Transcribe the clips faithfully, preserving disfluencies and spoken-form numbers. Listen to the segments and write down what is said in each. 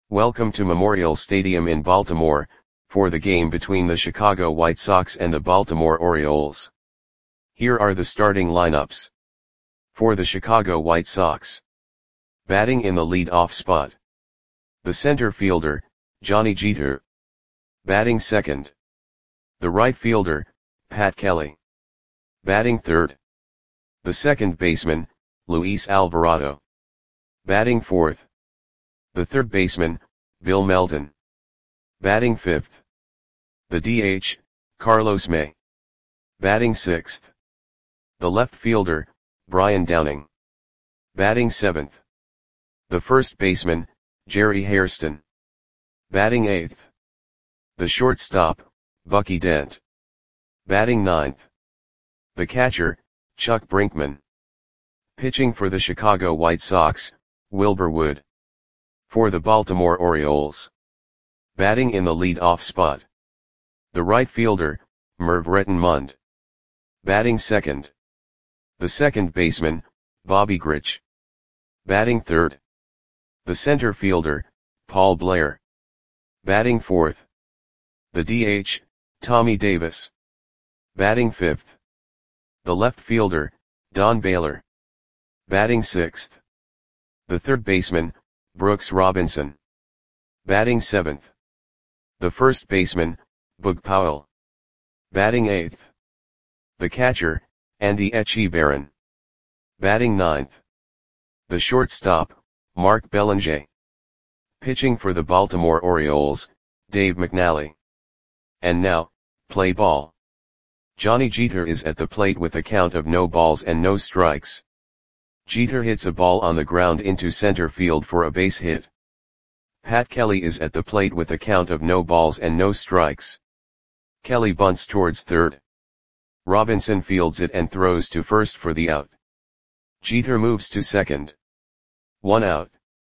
Welcome to Memorial Stadium in Baltimore, for the game between the Chicago White Sox and the Baltimore Orioles. Here are the starting lineups. For the Chicago White Sox. Batting in the lead-off spot. The center fielder, Johnny Jeter. Batting second. The right fielder, Pat Kelly. Batting third. The second baseman, Luis Alvarado. Batting fourth. The third baseman, Bill Melton. Batting fifth. The D H, Carlos May. Batting sixth. The left fielder, Brian Downing. Batting seventh. The first baseman, Jerry Hairston. Batting eighth. The shortstop, Bucky Dent. Batting ninth. The catcher, Chuck Brinkman. Pitching for the Chicago White Sox, Wilbur Wood. For the Baltimore Orioles. Batting in the lead-off spot. The right fielder, Merv Rettenmund. Batting second. The second baseman, Bobby Grich. Batting third. The center fielder, Paul Blair. Batting fourth. The D H, Tommy Davis. Batting fifth. The left fielder, Don Baylor. Batting sixth. The third baseman, Brooks Robinson. Batting seventh. The first baseman, Boog Powell. Batting eighth. The catcher, Andy Etchebarren. Batting ninth. The shortstop, Mark Belanger. Pitching for the Baltimore Orioles, Dave McNally. And now, play ball. Johnny Jeter is at the plate with a count of no balls and no strikes. Jeter hits a ball on the ground into center field for a base hit. Pat Kelly is at the plate with a count of no balls and no strikes. Kelly bunts towards third. Robinson fields it and throws to first for the out. Jeter moves to second. One out.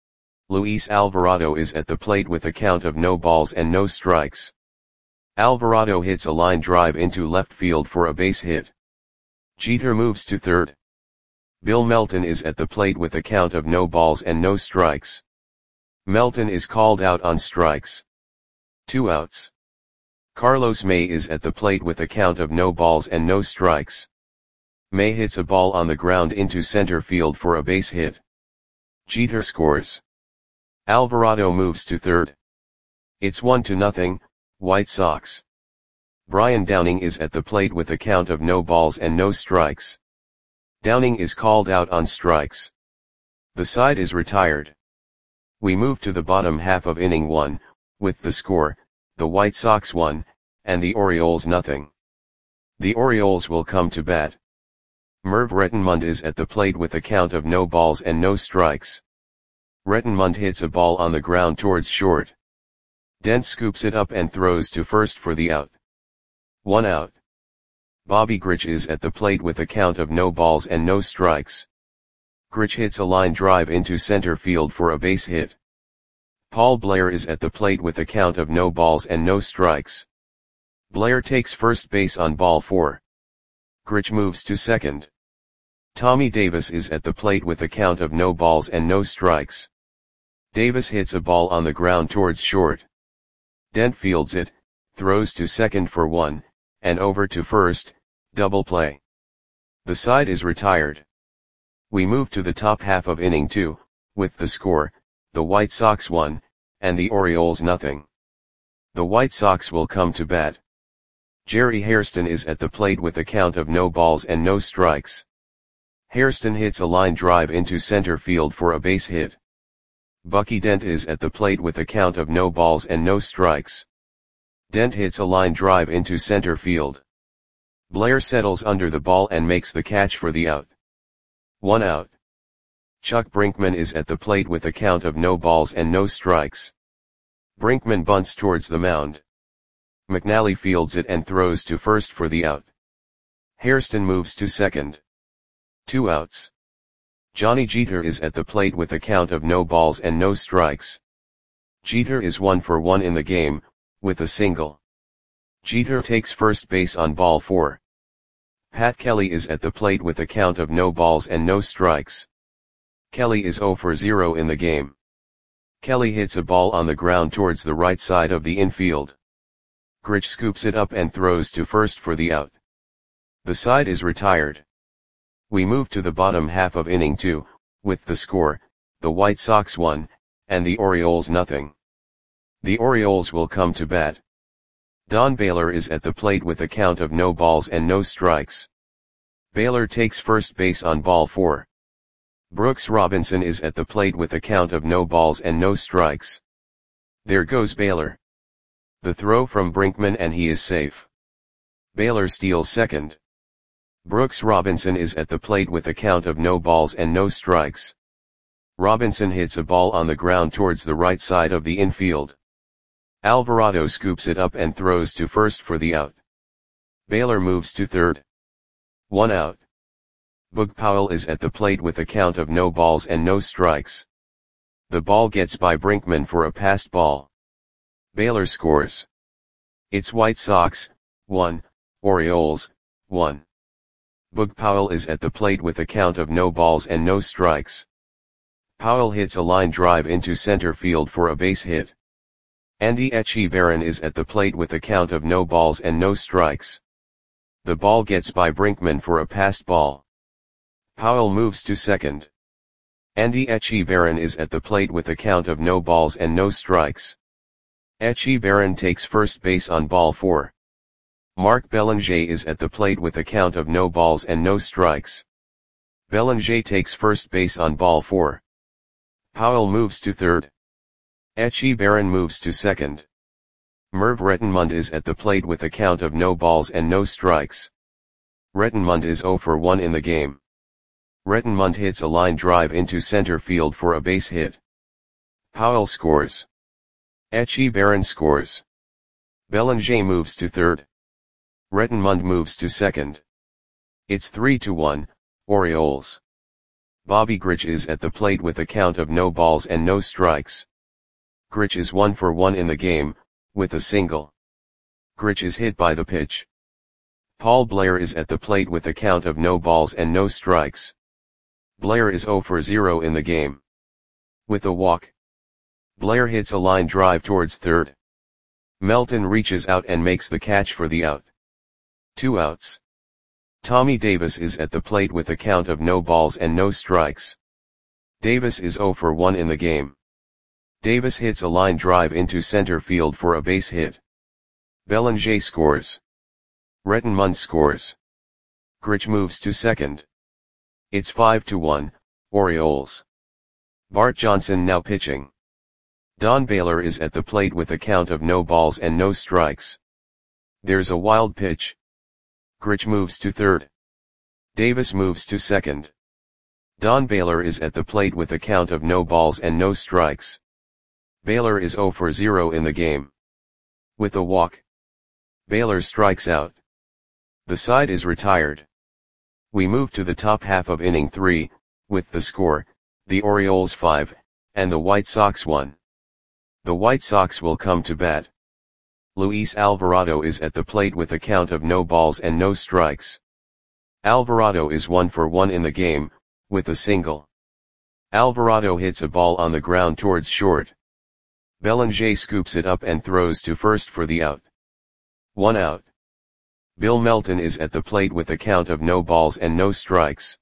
Luis Alvarado is at the plate with a count of no balls and no strikes. Alvarado hits a line drive into left field for a base hit. Jeter moves to third. Bill Melton is at the plate with a count of no balls and no strikes. Melton is called out on strikes. Two outs. Carlos May is at the plate with a count of no balls and no strikes. May hits a ball on the ground into center field for a base hit. Jeter scores. Alvarado moves to third. It's one to nothing, White Sox. Brian Downing is at the plate with a count of no balls and no strikes. Downing is called out on strikes. The side is retired. We move to the bottom half of inning one, with the score, the White Sox one, and the Orioles nothing. The Orioles will come to bat. Merv Rettenmund is at the plate with a count of no balls and no strikes. Rettenmund hits a ball on the ground towards short. Dent scoops it up and throws to first for the out. One out. Bobby Grich is at the plate with a count of no balls and no strikes. Grich hits a line drive into center field for a base hit. Paul Blair is at the plate with a count of no balls and no strikes. Blair takes first base on ball four. Grich moves to second. Tommy Davis is at the plate with a count of no balls and no strikes. Davis hits a ball on the ground towards short. Dent fields it, throws to second for one, and over to first, double play. The side is retired. We move to the top half of inning two, with the score, the White Sox one, and the Orioles nothing. The White Sox will come to bat. Jerry Hairston is at the plate with a count of no balls and no strikes. Hairston hits a line drive into center field for a base hit. Bucky Dent is at the plate with a count of no balls and no strikes. Dent hits a line drive into center field. Blair settles under the ball and makes the catch for the out. One out. Chuck Brinkman is at the plate with a count of no balls and no strikes. Brinkman bunts towards the mound. McNally fields it and throws to first for the out. Hairston moves to second. Two outs. Johnny Jeter is at the plate with a count of no balls and no strikes. Jeter is one for one in the game, with a single. Jeter takes first base on ball four. Pat Kelly is at the plate with a count of no balls and no strikes. Kelly is zero for zero in the game. Kelly hits a ball on the ground towards the right side of the infield. Grich scoops it up and throws to first for the out. The side is retired. We move to the bottom half of inning two, with the score, the White Sox one, and the Orioles nothing. The Orioles will come to bat. Don Baylor is at the plate with a count of no balls and no strikes. Baylor takes first base on ball four. Brooks Robinson is at the plate with a count of no balls and no strikes. There goes Baylor. The throw from Brinkman and he is safe. Baylor steals second. Brooks Robinson is at the plate with a count of no balls and no strikes. Robinson hits a ball on the ground towards the right side of the infield. Alvarado scoops it up and throws to first for the out. Baylor moves to third. One out. Boog Powell is at the plate with a count of no balls and no strikes. The ball gets by Brinkman for a passed ball. Baylor scores. It's White Sox, one, Orioles, one. Boog Powell is at the plate with a count of no balls and no strikes. Powell hits a line drive into center field for a base hit. Andy Etchebarren is at the plate with a count of no balls and no strikes. The ball gets by Brinkman for a passed ball. Powell moves to second. Andy Etchebarren is at the plate with a count of no balls and no strikes. Etchebarren takes first base on ball four. Mark Belanger is at the plate with a count of no balls and no strikes. Belanger takes first base on ball four. Powell moves to third. Etchebarren moves to second. Merv Rettenmund is at the plate with a count of no balls and no strikes. Rettenmund is zero for one in the game. Rettenmund hits a line drive into center field for a base hit. Powell scores. Etchebarren scores. Belanger moves to third. Rettenmund moves to second. It's three to one, Orioles. Bobby Grich is at the plate with a count of no balls and no strikes. Grich is one for one in the game, with a single. Grich is hit by the pitch. Paul Blair is at the plate with a count of no balls and no strikes. Blair is zero for zero in the game. With a walk. Blair hits a line drive towards third. Melton reaches out and makes the catch for the out. Two outs. Tommy Davis is at the plate with a count of no balls and no strikes. Davis is zero for one in the game. Davis hits a line drive into center field for a base hit. Belanger scores. Rettenmund scores. Grich moves to second. It's five to one, Orioles. Bart Johnson now pitching. Don Baylor is at the plate with a count of no balls and no strikes. There's a wild pitch. Grich moves to third. Davis moves to second. Don Baylor is at the plate with a count of no balls and no strikes. Baylor is zero for zero in the game. With a walk. Baylor strikes out. The side is retired. We move to the top half of inning three, with the score, the Orioles five, and the White Sox one. The White Sox will come to bat. Luis Alvarado is at the plate with a count of no balls and no strikes. Alvarado is one for one in the game, with a single. Alvarado hits a ball on the ground towards short. Belanger scoops it up and throws to first for the out. One out. Bill Melton is at the plate with a count of no balls and no strikes.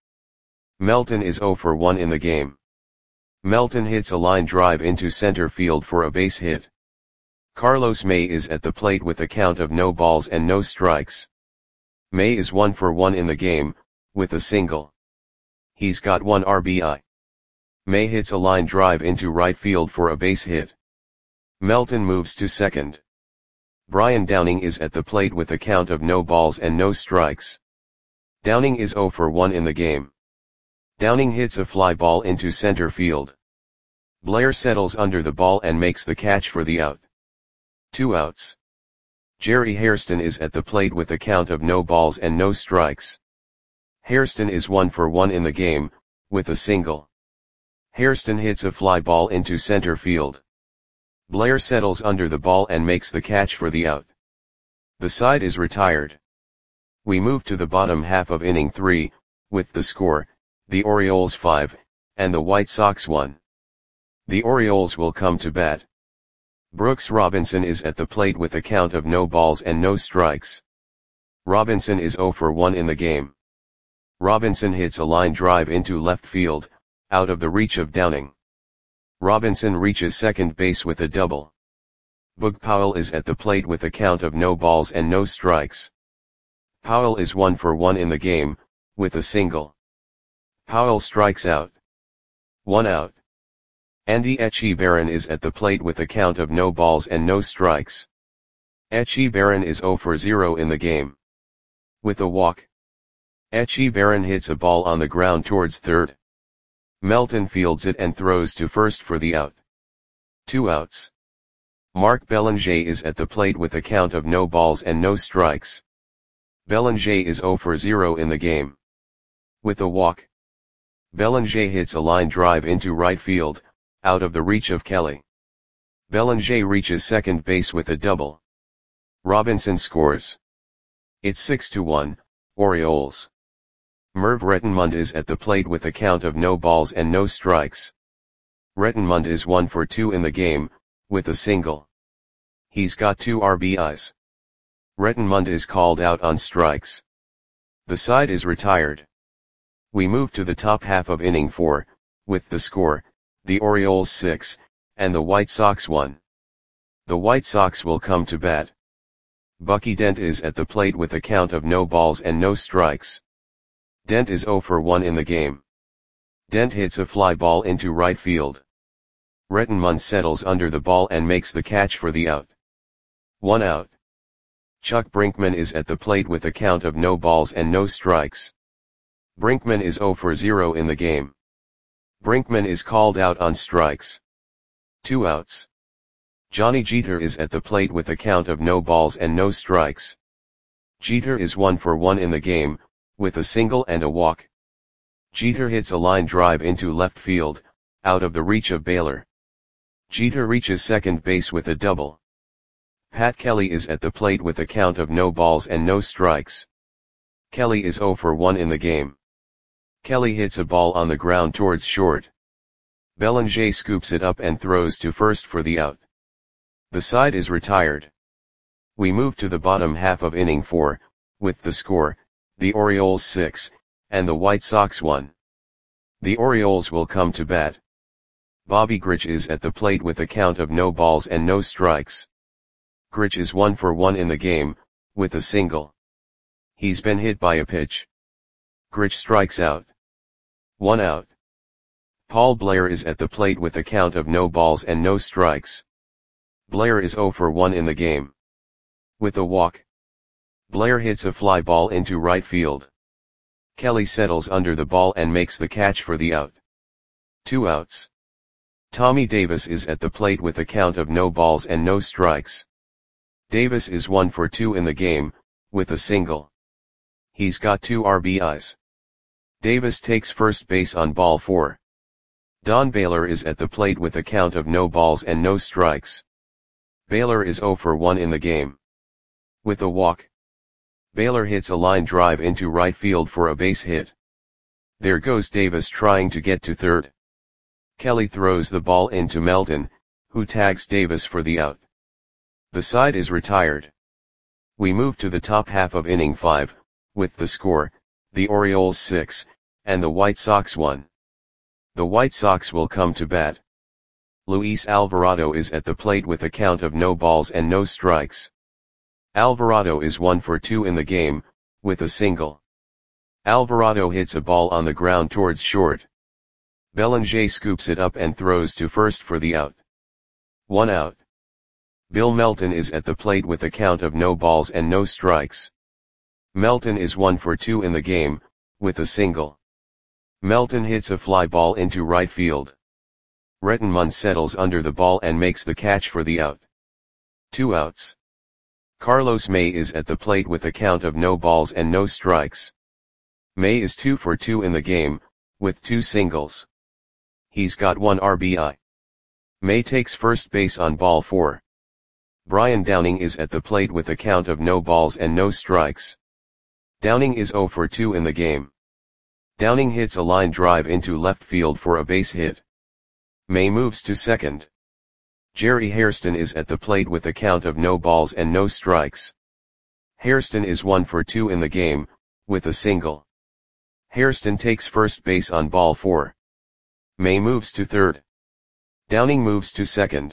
Melton is zero for one in the game. Melton hits a line drive into center field for a base hit. Carlos May is at the plate with a count of no balls and no strikes. May is one for one in the game, with a single. He's got one R B I. May hits a line drive into right field for a base hit. Melton moves to second. Brian Downing is at the plate with a count of no balls and no strikes. Downing is zero for one in the game. Downing hits a fly ball into center field. Blair settles under the ball and makes the catch for the out. Two outs. Jerry Hairston is at the plate with a count of no balls and no strikes. Hairston is one for one in the game, with a single. Hairston hits a fly ball into center field. Blair settles under the ball and makes the catch for the out. The side is retired. We move to the bottom half of inning three, with the score, the Orioles five, and the White Sox one. The Orioles will come to bat. Brooks Robinson is at the plate with a count of no balls and no strikes. Robinson is zero for one in the game. Robinson hits a line drive into left field, out of the reach of Downing. Robinson reaches second base with a double. Boog Powell is at the plate with a count of no balls and no strikes. Powell is one for one in the game, with a single. Powell strikes out. One out. Andy Etchebarren is at the plate with a count of no balls and no strikes. Etchebarren is zero for zero in the game. With a walk. Etchebarren hits a ball on the ground towards third. Melton fields it and throws to first for the out. Two outs. Mark Belanger is at the plate with a count of no balls and no strikes. Belanger is zero for zero in the game. With a walk. Belanger hits a line drive into right field, out of the reach of Kelly. Belanger reaches second base with a double. Robinson scores. It's six to one, Orioles. Merv Rettenmund is at the plate with a count of no balls and no strikes. Rettenmund is one for two in the game, with a single. He's got two R B Is. Rettenmund is called out on strikes. The side is retired. We move to the top half of inning four, with the score, the Orioles six, and the White Sox one. The White Sox will come to bat. Bucky Dent is at the plate with a count of no balls and no strikes. Dent is zero for one in the game. Dent hits a fly ball into right field. Rettenmund settles under the ball and makes the catch for the out. One out. Chuck Brinkman is at the plate with a count of no balls and no strikes. Brinkman is zero for zero in the game. Brinkman is called out on strikes. Two outs. Johnny Jeter is at the plate with a count of no balls and no strikes. Jeter is one for one in the game, with a single and a walk. Jeter hits a line drive into left field, out of the reach of Baylor. Jeter reaches second base with a double. Pat Kelly is at the plate with a count of no balls and no strikes. Kelly is zero for one in the game. Kelly hits a ball on the ground towards short. Belanger scoops it up and throws to first for the out. The side is retired. We move to the bottom half of inning four, with the score, the Orioles six, and the White Sox one. The Orioles will come to bat. Bobby Grich is at the plate with a count of no balls and no strikes. Grich is one for one in the game, with a single. He's been hit by a pitch. Grich strikes out. One out. Paul Blair is at the plate with a count of no balls and no strikes. Blair is zero for one in the game. With a walk. Blair hits a fly ball into right field. Kelly settles under the ball and makes the catch for the out. Two outs. Tommy Davis is at the plate with a count of no balls and no strikes. Davis is one for two in the game, with a single. He's got two R B Is. Davis takes first base on ball four. Don Baylor is at the plate with a count of no balls and no strikes. Baylor is zero for one in the game. With a walk. Baylor hits a line drive into right field for a base hit. There goes Davis trying to get to third. Kelly throws the ball into Melton, who tags Davis for the out. The side is retired. We move to the top half of inning five, with the score, the Orioles six, and the White Sox one. The White Sox will come to bat. Luis Alvarado is at the plate with a count of no balls and no strikes. Alvarado is one for two in the game, with a single. Alvarado hits a ball on the ground towards short. Belanger scoops it up and throws to first for the out. One out. Bill Melton is at the plate with a count of no balls and no strikes. Melton is one for two in the game, with a single. Melton hits a fly ball into right field. Rettenmund settles under the ball and makes the catch for the out. Two outs. Carlos May is at the plate with a count of no balls and no strikes. May is two for two in the game, with two singles. He's got one R B I. May takes first base on ball four. Brian Downing is at the plate with a count of no balls and no strikes. Downing is zero for two in the game. Downing hits a line drive into left field for a base hit. May moves to second. Jerry Hairston is at the plate with a count of no balls and no strikes. Hairston is one for two in the game, with a single. Hairston takes first base on ball four. May moves to third. Downing moves to second.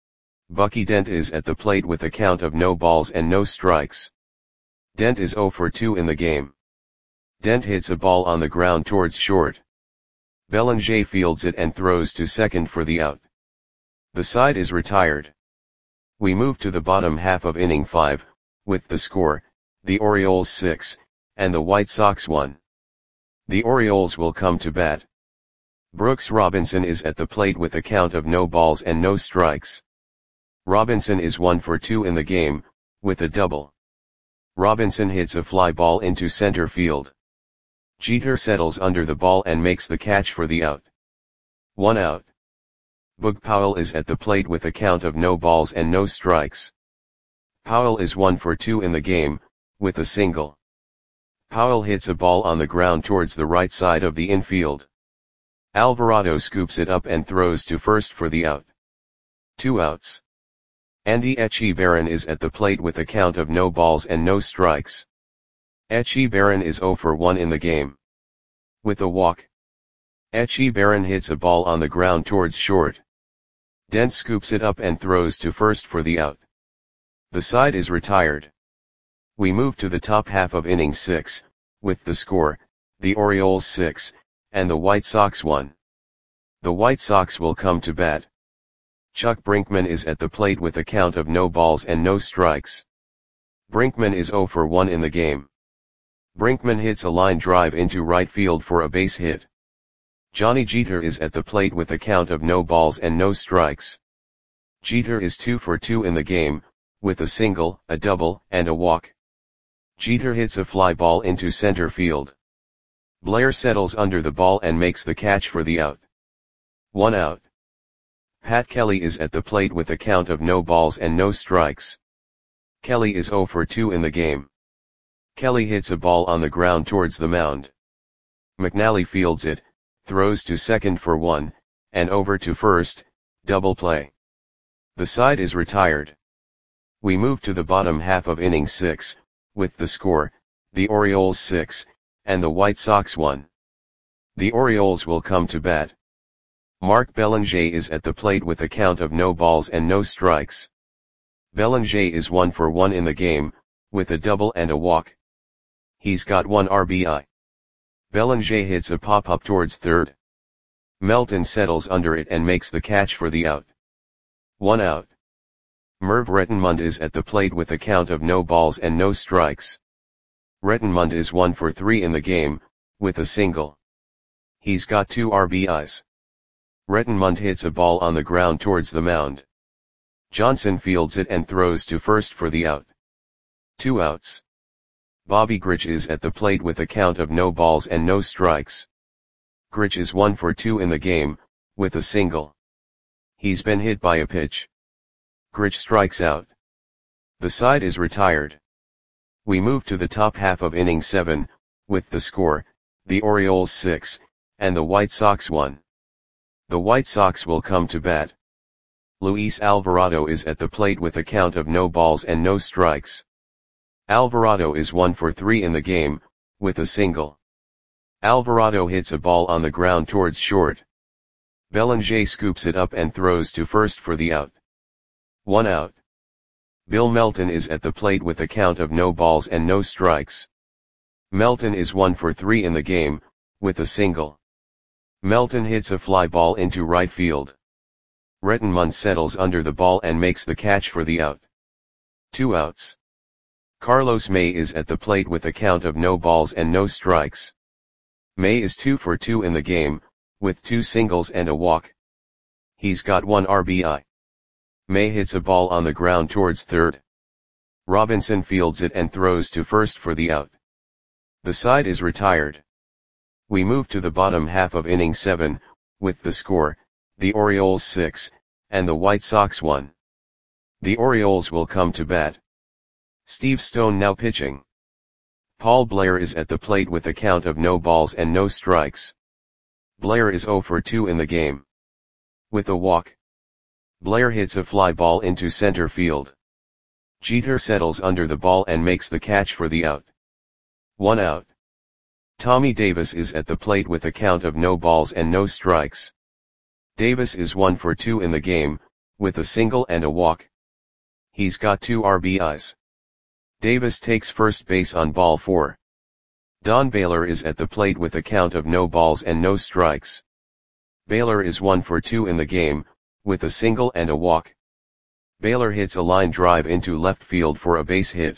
Bucky Dent is at the plate with a count of no balls and no strikes. Dent is zero for two in the game. Dent hits a ball on the ground towards short. Belanger fields it and throws to second for the out. The side is retired. We move to the bottom half of inning five, with the score, the Orioles six, and the White Sox one. The Orioles will come to bat. Brooks Robinson is at the plate with a count of no balls and no strikes. Robinson is one for two in the game, with a double. Robinson hits a fly ball into center field. Jeter settles under the ball and makes the catch for the out. One out. Boog Powell is at the plate with a count of no balls and no strikes. Powell is one for two in the game, with a single. Powell hits a ball on the ground towards the right side of the infield. Alvarado scoops it up and throws to first for the out. Two outs. Andy Etchebarren is at the plate with a count of no balls and no strikes. Etchebarren is zero for one in the game. With a walk. Etchebarren hits a ball on the ground towards short. Dent scoops it up and throws to first for the out. The side is retired. We move to the top half of inning six, with the score, the Orioles six, and the White Sox one. The White Sox will come to bat. Chuck Brinkman is at the plate with a count of no balls and no strikes. Brinkman is zero for one in the game. Brinkman hits a line drive into right field for a base hit. Johnny Jeter is at the plate with a count of no balls and no strikes. Jeter is two for two in the game, with a single, a double, and a walk. Jeter hits a fly ball into center field. Blair settles under the ball and makes the catch for the out. One out. Pat Kelly is at the plate with a count of no balls and no strikes. Kelly is zero for two in the game. Kelly hits a ball on the ground towards the mound. McNally fields it, throws to second for one, and over to first, double play. The side is retired. We move to the bottom half of inning six, with the score, the Orioles six, and the White Sox one. The Orioles will come to bat. Mark Belanger is at the plate with a count of no balls and no strikes. Belanger is one for one in the game, with a double and a walk. He's got one R B I. Belanger hits a pop-up towards third. Melton settles under it and makes the catch for the out. One out. Merv Rettenmund is at the plate with a count of no balls and no strikes. Rettenmund is one for three in the game, with a single. He's got two R B Is. Rettenmund hits a ball on the ground towards the mound. Johnson fields it and throws to first for the out. Two outs. Bobby Grich is at the plate with a count of no balls and no strikes. Grich is one for two in the game, with a single. He's been hit by a pitch. Grich strikes out. The side is retired. We move to the top half of inning seven, with the score, the Orioles six, and the White Sox one. The White Sox will come to bat. Luis Alvarado is at the plate with a count of no balls and no strikes. Alvarado is one for three in the game, with a single. Alvarado hits a ball on the ground towards short. Belanger scoops it up and throws to first for the out. One out. Bill Melton is at the plate with a count of no balls and no strikes. Melton is one for three in the game, with a single. Melton hits a fly ball into right field. Rettenmund settles under the ball and makes the catch for the out. Two outs. Carlos May is at the plate with a count of no balls and no strikes. May is two for two in the game, with two singles and a walk. He's got one R B I. May hits a ball on the ground towards third. Robinson fields it and throws to first for the out. The side is retired. We move to the bottom half of inning seven, with the score, the Orioles six, and the White Sox one. The Orioles will come to bat. Steve Stone now pitching. Paul Blair is at the plate with a count of no balls and no strikes. Blair is zero for two in the game. With a walk, Blair hits a fly ball into center field. Jeter settles under the ball and makes the catch for the out. One out. Tommy Davis is at the plate with a count of no balls and no strikes. Davis is one for two in the game, with a single and a walk. He's got two R B Is. Davis takes first base on ball four. Don Baylor is at the plate with a count of no balls and no strikes. Baylor is one for two in the game, with a single and a walk. Baylor hits a line drive into left field for a base hit.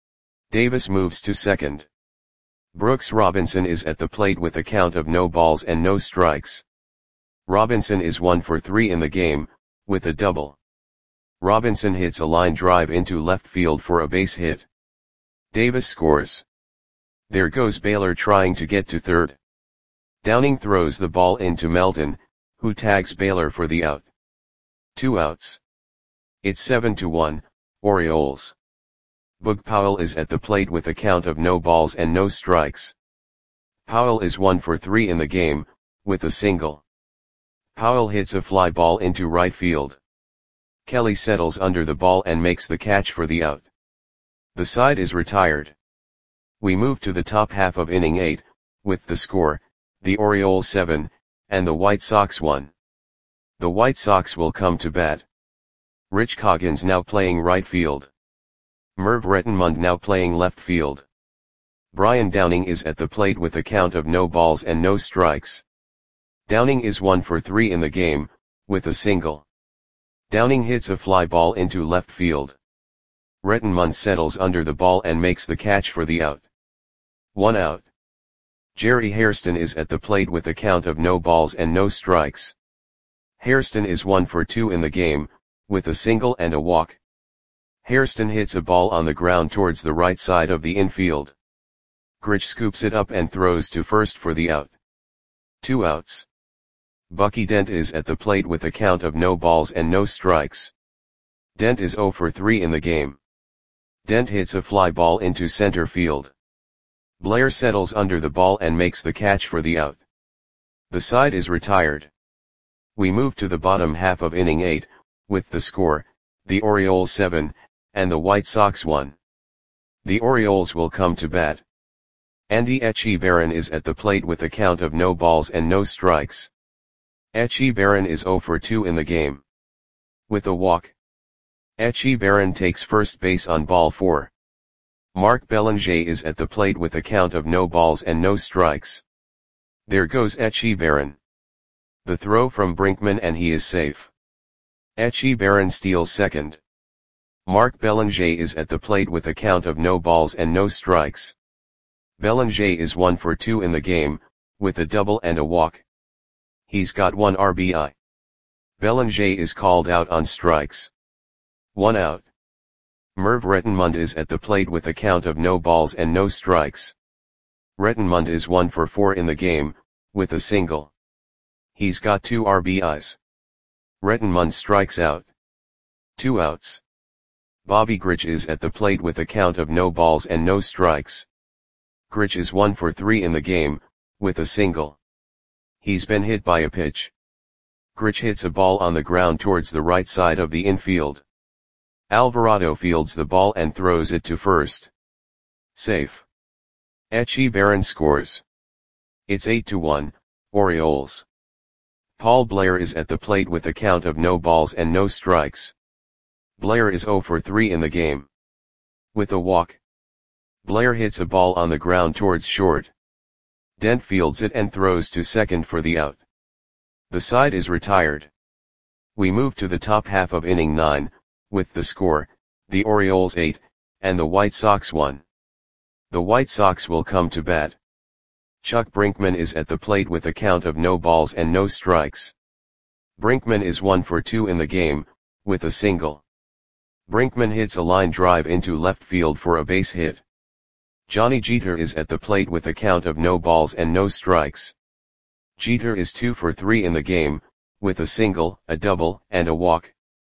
Davis moves to second. Brooks Robinson is at the plate with a count of no balls and no strikes. Robinson is one for three in the game, with a double. Robinson hits a line drive into left field for a base hit. Davis scores. There goes Baylor trying to get to third. Downing throws the ball into Melton, who tags Baylor for the out. Two outs. It's seven to one, Orioles. Boog Powell is at the plate with a count of no balls and no strikes. Powell is one for three in the game, with a single. Powell hits a fly ball into right field. Kelly settles under the ball and makes the catch for the out. The side is retired. We move to the top half of inning eight, with the score, the Orioles seven, and the White Sox one. The White Sox will come to bat. Rich Coggins now playing right field. Merv Rettenmund now playing left field. Brian Downing is at the plate with a count of no balls and no strikes. Downing is one for three in the game, with a single. Downing hits a fly ball into left field. Rettenmund settles under the ball and makes the catch for the out. One out. Jerry Hairston is at the plate with a count of no balls and no strikes. Hairston is one for two in the game, with a single and a walk. Hairston hits a ball on the ground towards the right side of the infield. Grich scoops it up and throws to first for the out. Two outs. Bucky Dent is at the plate with a count of no balls and no strikes. Dent is zero for three in the game. Dent hits a fly ball into center field. Blair settles under the ball and makes the catch for the out. The side is retired. We move to the bottom half of inning eight, with the score, the Orioles seven, and the White Sox one. The Orioles will come to bat. Andy Etchebarren is at the plate with a count of no balls and no strikes. Etchebarren is zero for two in the game. With a walk. Etchebarren takes first base on ball four. Mark Belanger is at the plate with a count of no balls and no strikes. There goes Etchebarren. The throw from Brinkman and he is safe. Etchebarren steals second. Mark Belanger is at the plate with a count of no balls and no strikes. Belanger is one for two in the game, with a double and a walk. He's got one R B I. Belanger is called out on strikes. One out. Merv Rettenmund is at the plate with a count of no balls and no strikes. Rettenmund is one for four in the game, with a single. He's got two R B Is. Rettenmund strikes out. Two outs. Bobby Grich is at the plate with a count of no balls and no strikes. Grich is one for three in the game, with a single. He's been hit by a pitch. Grich hits a ball on the ground towards the right side of the infield. Alvarado fields the ball and throws it to first. Safe. Etchebarren scores. It's eight to one, Orioles. Paul Blair is at the plate with a count of no balls and no strikes. Blair is zero for three in the game. With a walk. Blair hits a ball on the ground towards short. Dent fields it and throws to second for the out. The side is retired. We move to the top half of inning nine, with the score, the Orioles eight, and the White Sox one. The White Sox will come to bat. Chuck Brinkman is at the plate with a count of no balls and no strikes. Brinkman is one for two in the game, with a single. Brinkman hits a line drive into left field for a base hit. Johnny Jeter is at the plate with a count of no balls and no strikes. Jeter is two for three in the game, with a single, a double, and a walk.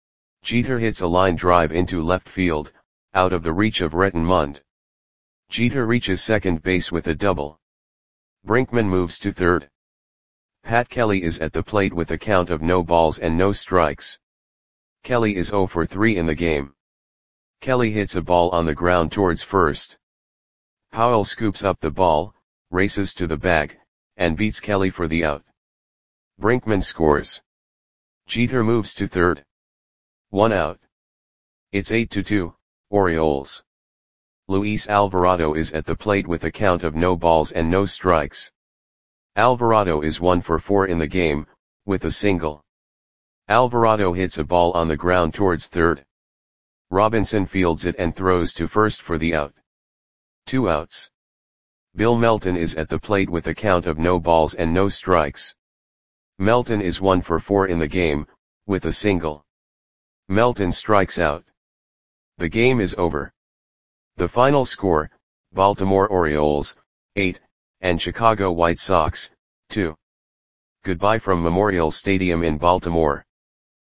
Jeter hits a line drive into left field, out of the reach of Rettenmund. Jeter reaches second base with a double. Brinkman moves to third. Pat Kelly is at the plate with a count of no balls and no strikes. Kelly is zero for three in the game. Kelly hits a ball on the ground towards first. Powell scoops up the ball, races to the bag, and beats Kelly for the out. Brinkman scores. Jeter moves to third. One out. It's eight to two, Orioles. Luis Alvarado is at the plate with a count of no balls and no strikes. Alvarado is one for four in the game, with a single. Alvarado hits a ball on the ground towards third. Robinson fields it and throws to first for the out. Two outs. Bill Melton is at the plate with a count of no balls and no strikes. Melton is one for four in the game, with a single. Melton strikes out. The game is over. The final score, Baltimore Orioles, eight, and Chicago White Sox, two. Goodbye from Memorial Stadium in Baltimore.